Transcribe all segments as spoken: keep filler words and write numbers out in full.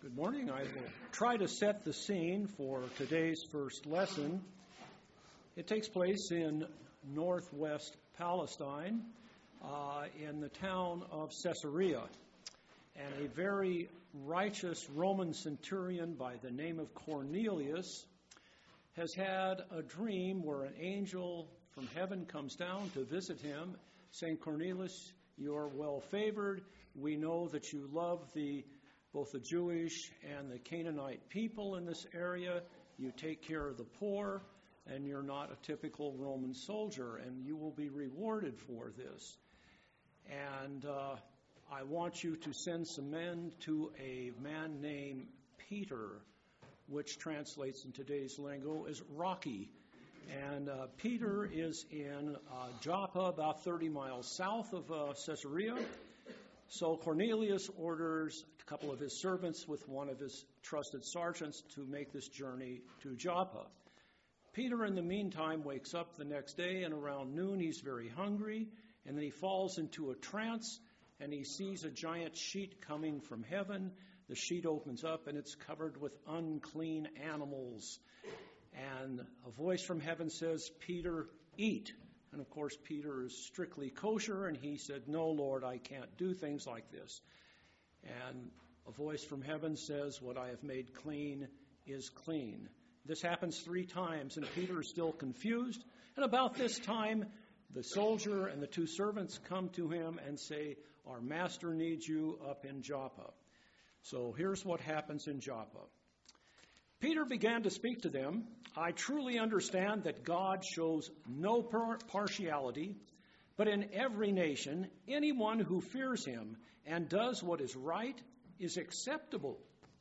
Good morning. I will try to set the scene for today's first lesson. It takes place in northwest Palestine, uh, in the town of Caesarea. And a very righteous Roman centurion by the name of Cornelius has had a dream where an angel from heaven comes down to visit him, saying, "Cornelius, you're well favored. We know that you love the both the Jewish and the Canaanite people in this area. You take care of the poor, and you're not a typical Roman soldier, and you will be rewarded for this. And uh, I want you to send some men to a man named Peter," which translates in today's lingo as Rocky. And uh, Peter is in uh, Joppa, about thirty miles south of uh, Caesarea. So Cornelius orders a couple of his servants with one of his trusted sergeants to make this journey to Joppa. Peter, in the meantime, wakes up the next day, and around noon he's very hungry, and then he falls into a trance, and he sees a giant sheet coming from heaven. The sheet opens up, and it's covered with unclean animals. And a voice from heaven says, "Peter, eat." And, of course, Peter is strictly kosher, and he said, "No, Lord, I can't do things like this." And a voice from heaven says, "What I have made clean is clean." This happens three times, and Peter is still confused. And about this time, the soldier and the two servants come to him and say, "Our master needs you up in Joppa." So here's what happens in Joppa. Peter began to speak to them. "I truly understand that God shows no par- partiality, but in every nation, anyone who fears him and does what is right is acceptable.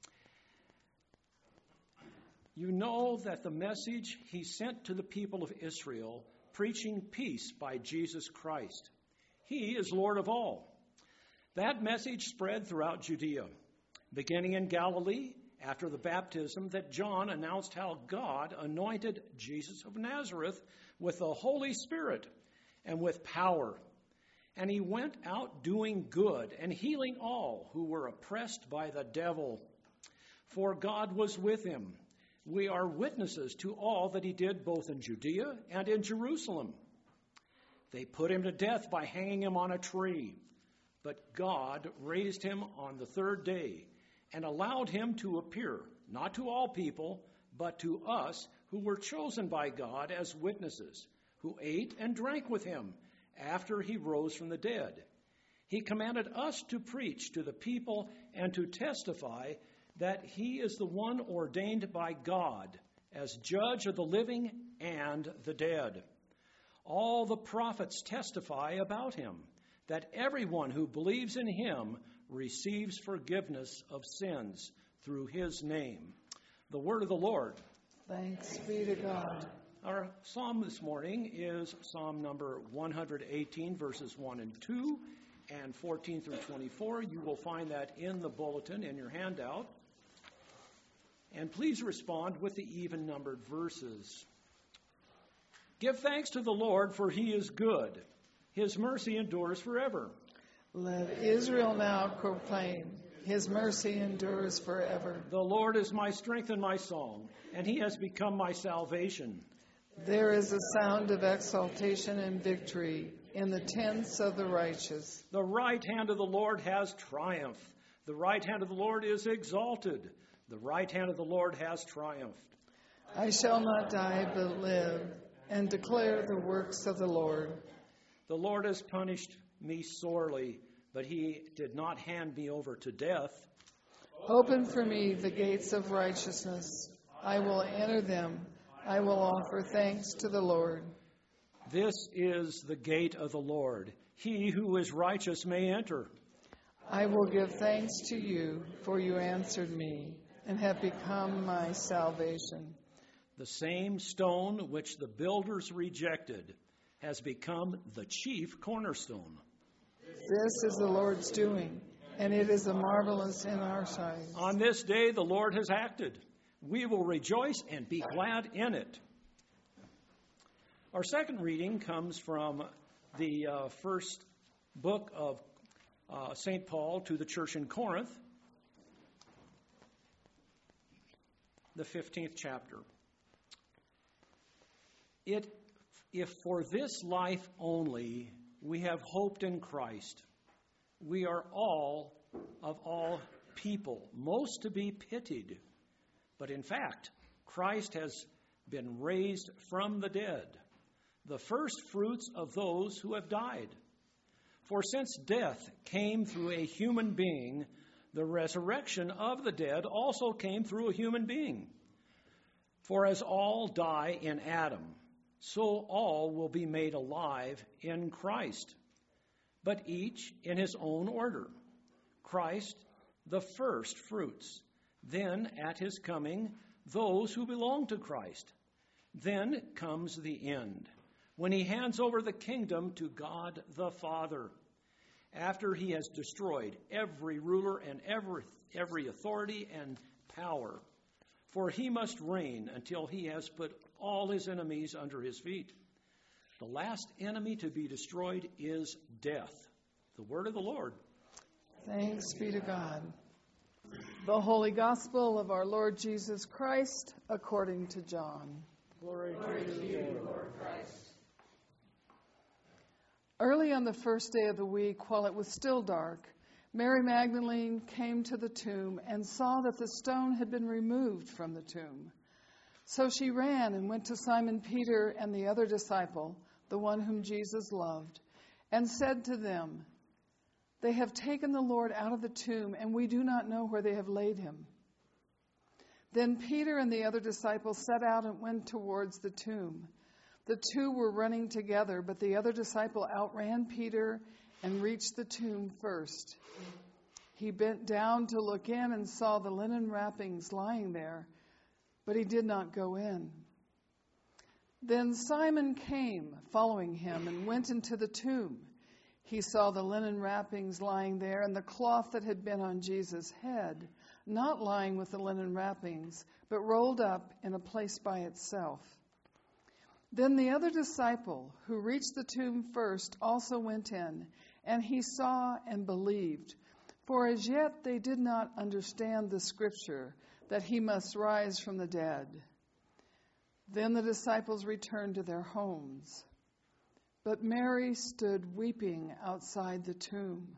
You know that the message he sent to the people of Israel, preaching peace by Jesus Christ. He is Lord of all. That message spread throughout Judea, beginning in Galilee, after the baptism that John announced how God anointed Jesus of Nazareth with the Holy Spirit and with power. And he went out doing good and healing all who were oppressed by the devil, for God was with him. We are witnesses to all that he did both in Judea and in Jerusalem. They put him to death by hanging him on a tree, but God raised him on the third day and allowed him to appear, not to all people, but to us who were chosen by God as witnesses, who ate and drank with him after he rose from the dead. He commanded us to preach to the people and to testify that he is the one ordained by God as judge of the living and the dead. All the prophets testify about him, that everyone who believes in him receives forgiveness of sins through his name." The word of the Lord. Thanks be to God. Our psalm this morning is Psalm number one eighteen, verses one and two, and fourteen through twenty-four. You will find that in the bulletin in your handout. And please respond with the even-numbered verses. "Give thanks to the Lord, for he is good. His mercy endures forever. Let Israel now proclaim, his mercy endures forever. The Lord is my strength and my song, and he has become my salvation. There is a sound of exaltation and victory in the tents of the righteous. The right hand of the Lord has triumphed. The right hand of the Lord is exalted. The right hand of the Lord has triumphed. I shall not die but live and declare the works of the Lord. The Lord has punished me sorely, but he did not hand me over to death. Open for me the gates of righteousness. I will enter them. I will offer thanks to the Lord. This is the gate of the Lord. He who is righteous may enter. I will give thanks to you, for you answered me and have become my salvation. The same stone which the builders rejected has become the chief cornerstone. This is the Lord's doing, and it is a marvelous in our sight. On this day the Lord has acted. We will rejoice and be glad in it." Our second reading comes from the uh, first book of uh, Saint Paul to the church in Corinth. the fifteenth chapter. It, if for this life only we have hoped in Christ, we are all of all people most to be pitied. But in fact, Christ has been raised from the dead, the first fruits of those who have died. For since death came through a human being, the resurrection of the dead also came through a human being. For as all die in Adam, so all will be made alive in Christ, but each in his own order. Christ, the first fruits, then at his coming, those who belong to Christ. Then comes the end, when he hands over the kingdom to God the Father, after he has destroyed every ruler and every, every authority and power. For he must reign until he has put all his enemies under his feet. The last enemy to be destroyed is death. The word of the Lord. Thanks be to God. The Holy Gospel of our Lord Jesus Christ according to John. Glory, Glory to you, Lord Christ. Early on the first day of the week, while it was still dark, Mary Magdalene came to the tomb and saw that the stone had been removed from the tomb. So she ran and went to Simon Peter and the other disciple, the one whom Jesus loved, and said to them, "They have taken the Lord out of the tomb, and we do not know where they have laid him." Then Peter and the other disciple set out and went towards the tomb. The two were running together, but the other disciple outran Peter and reached the tomb first. He bent down to look in and saw the linen wrappings lying there, but he did not go in. Then Simon came, following him, and went into the tomb. He saw the linen wrappings lying there and the cloth that had been on Jesus' head, not lying with the linen wrappings, but rolled up in a place by itself. Then the other disciple, who reached the tomb first, also went in, and he saw and believed. For as yet they did not understand the scripture, that he must rise from the dead. Then the disciples returned to their homes. But Mary stood weeping outside the tomb.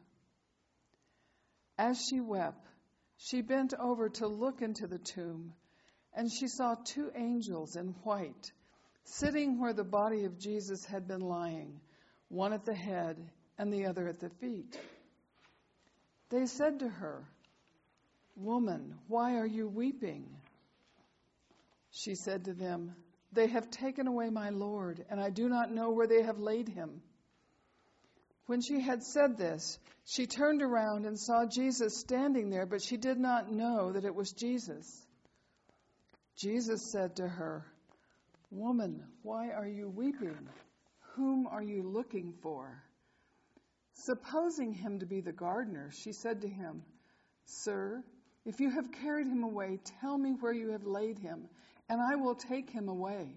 As she wept, she bent over to look into the tomb, and she saw two angels in white, sitting where the body of Jesus had been lying, one at the head and the other at the feet. They said to her, "Woman, why are you weeping?" She said to them, "They have taken away my Lord, and I do not know where they have laid him." When she had said this, she turned around and saw Jesus standing there, but she did not know that it was Jesus. Jesus said to her, "Woman, why are you weeping? Whom are you looking for?" Supposing him to be the gardener, she said to him, "Sir, if you have carried him away, tell me where you have laid him, and I will take him away."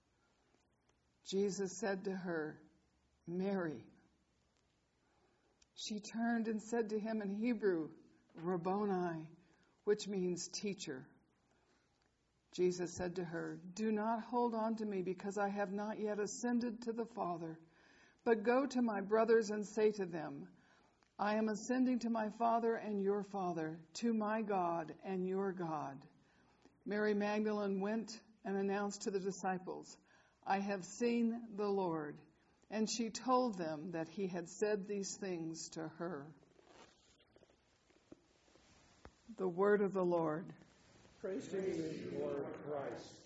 Jesus said to her, "Mary." She turned and said to him in Hebrew, "Rabboni," which means teacher. Jesus said to her, "Do not hold on to me, because I have not yet ascended to the Father, but go to my brothers and say to them, I am ascending to my Father and your Father, to my God and your God." Mary Magdalene went and announced to the disciples, "I have seen the Lord." And she told them that he had said these things to her. The word of the Lord. Praise to you, Lord Christ.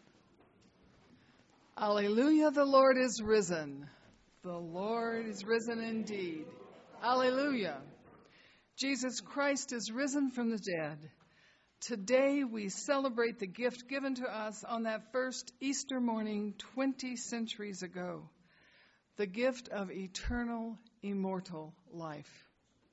Alleluia, the Lord is risen. The Lord is risen indeed. Alleluia. Jesus Christ is risen from the dead. Today we celebrate the gift given to us on that first Easter morning twenty centuries ago, the gift of eternal, immortal life.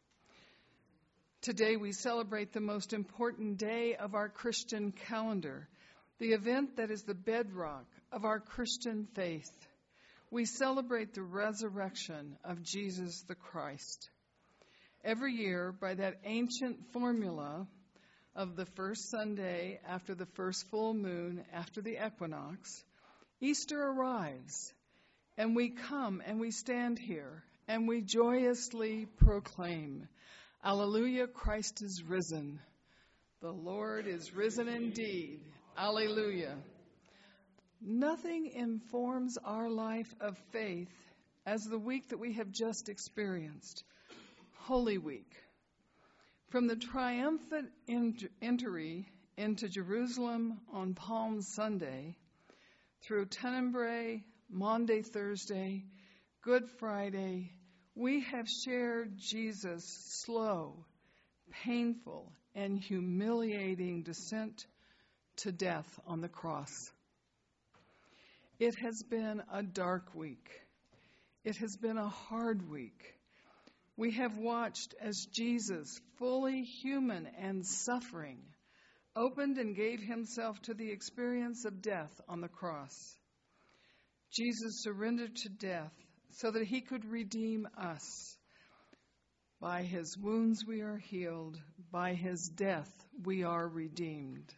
Today we celebrate the most important day of our Christian calendar, the event that is the bedrock of our Christian faith. We celebrate the resurrection of Jesus the Christ. Every year, by that ancient formula, of the first Sunday after the first full moon after the equinox, Easter arrives, and we come and we stand here and we joyously proclaim, Alleluia, Christ is risen. The Lord is risen indeed. Alleluia. Nothing informs our life of faith as the week that we have just experienced, Holy Week. From the triumphant entry into Jerusalem on Palm Sunday, through Tenebrae, Maundy Thursday, Good Friday, we have shared Jesus' slow, painful, and humiliating descent to death on the cross. It has been a dark week. It has been a hard week. We have watched as Jesus, fully human and suffering, opened and gave himself to the experience of death on the cross. Jesus surrendered to death so that he could redeem us. By his wounds we are healed. By his death we are redeemed.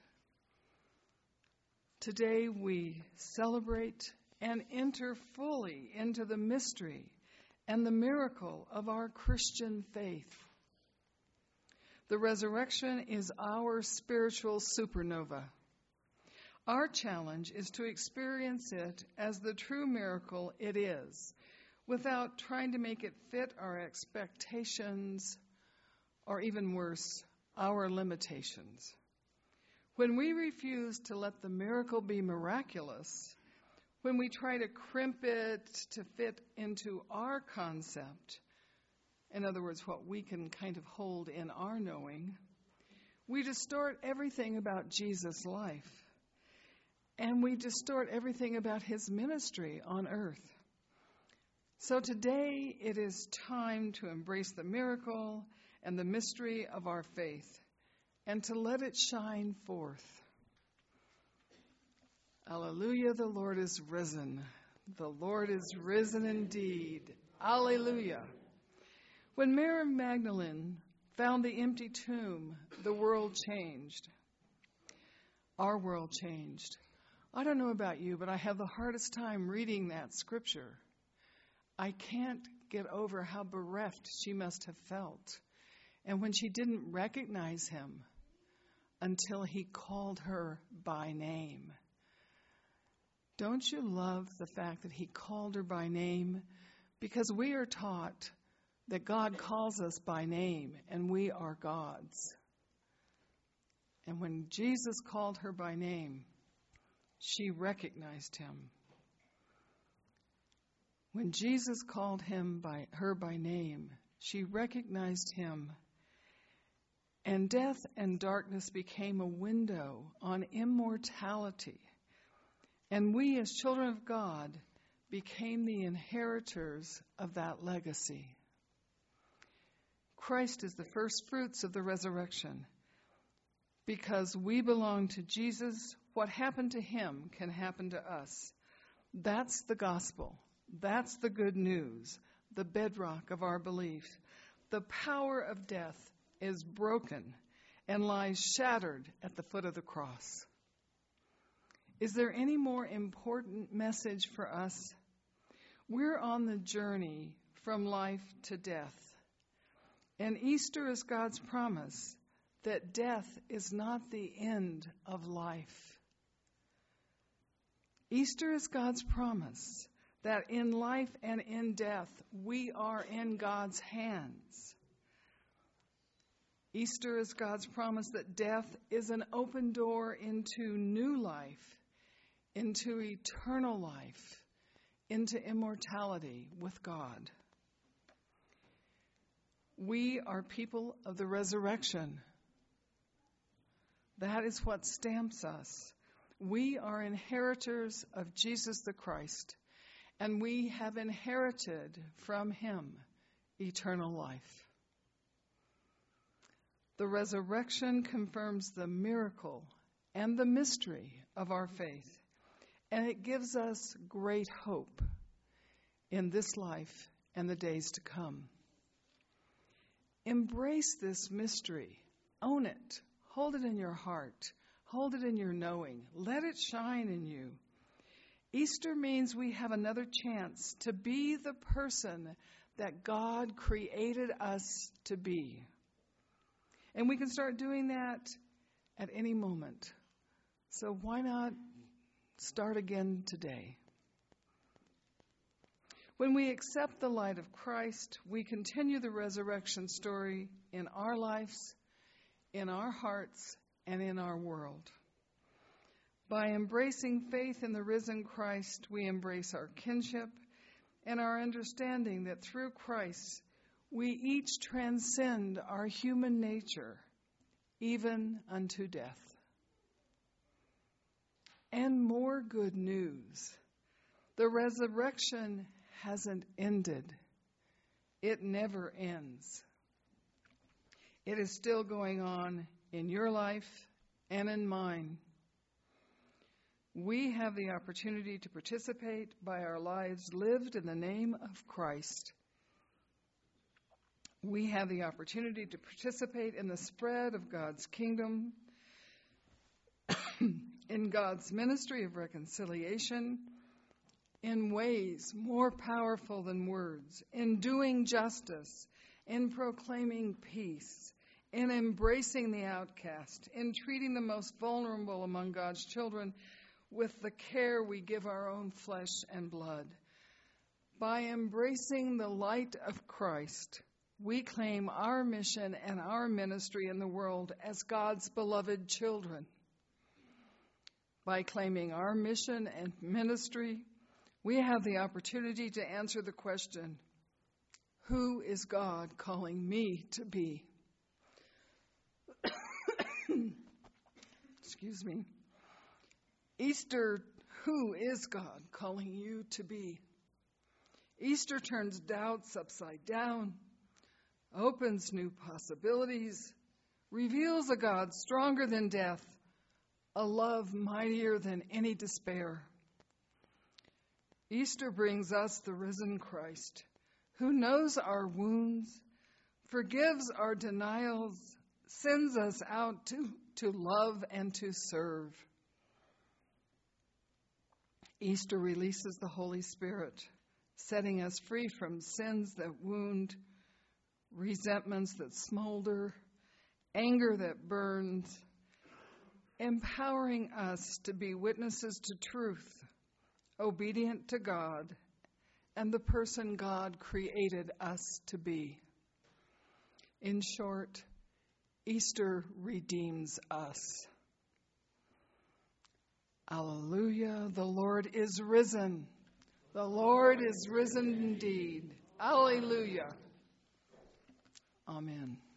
Today we celebrate and enter fully into the mystery and the miracle of our Christian faith. The resurrection is our spiritual supernova. Our challenge is to experience it as the true miracle it is, without trying to make it fit our expectations, or even worse, our limitations. When we refuse to let the miracle be miraculous, when we try to crimp it to fit into our concept, in other words, what we can kind of hold in our knowing, we distort everything about Jesus' life. And we distort everything about his ministry on earth. So today it is time to embrace the miracle and the mystery of our faith and to let it shine forth. Alleluia, the Lord is risen. The Lord is risen indeed. Alleluia. When Mary Magdalene found the empty tomb, the world changed. Our world changed. I don't know about you, but I have the hardest time reading that scripture. I can't get over how bereft she must have felt. And when she didn't recognize him until he called her by name. Don't you love the fact that he called her by name? Because we are taught that God calls us by name and we are God's. And when Jesus called her by name, she recognized him. When Jesus called him by her by name, she recognized him. And death and darkness became a window on immortality. And we, as children of God, became the inheritors of that legacy. Christ is the first fruits of the resurrection. Because we belong to Jesus, what happened to him can happen to us. That's the gospel. That's the good news, the bedrock of our belief. The power of death is broken and lies shattered at the foot of the cross. Is there any more important message for us? We're on the journey from life to death. And Easter is God's promise that death is not the end of life. Easter is God's promise that in life and in death, we are in God's hands. Easter is God's promise that death is an open door into new life, into eternal life, into immortality with God. We are people of the resurrection. That is what stamps us. We are inheritors of Jesus the Christ, and we have inherited from him eternal life. The resurrection confirms the miracle and the mystery of our faith, and it gives us great hope in this life and the days to come. Embrace this mystery, own it, Hold it in your heart. Hold it in your knowing. Let it shine in you. Easter means we have another chance to be the person that God created us to be. And we can start doing that at any moment. So why not start again today? When we accept the light of Christ, we continue the resurrection story in our lives, in our hearts, and in our world. By embracing faith in the risen Christ, we embrace our kinship and our understanding that through Christ, we each transcend our human nature, even unto death. And more good news. The resurrection hasn't ended. It never ends. It is still going on in your life and in mine. We have the opportunity to participate by our lives lived in the name of Christ. We have the opportunity to participate in the spread of God's kingdom, in God's ministry of reconciliation, in ways more powerful than words, in doing justice, in proclaiming peace, in embracing the outcast, in treating the most vulnerable among God's children with the care we give our own flesh and blood. By embracing the light of Christ, we claim our mission and our ministry in the world as God's beloved children. By claiming our mission and ministry, we have the opportunity to answer the question, who is God calling me to be? Excuse me. Easter, who is God calling you to be? Easter turns doubts upside down, opens new possibilities, reveals a God stronger than death, a love mightier than any despair. Easter brings us the risen Christ, who knows our wounds, forgives our denials, sends us out to, to love and to serve. Easter releases the Holy Spirit, setting us free from sins that wound, resentments that smolder, anger that burns, empowering us to be witnesses to truth, obedient to God, and the person God created us to be. In short, Easter redeems us. Alleluia, the Lord is risen. The Lord is risen indeed. Alleluia. Amen.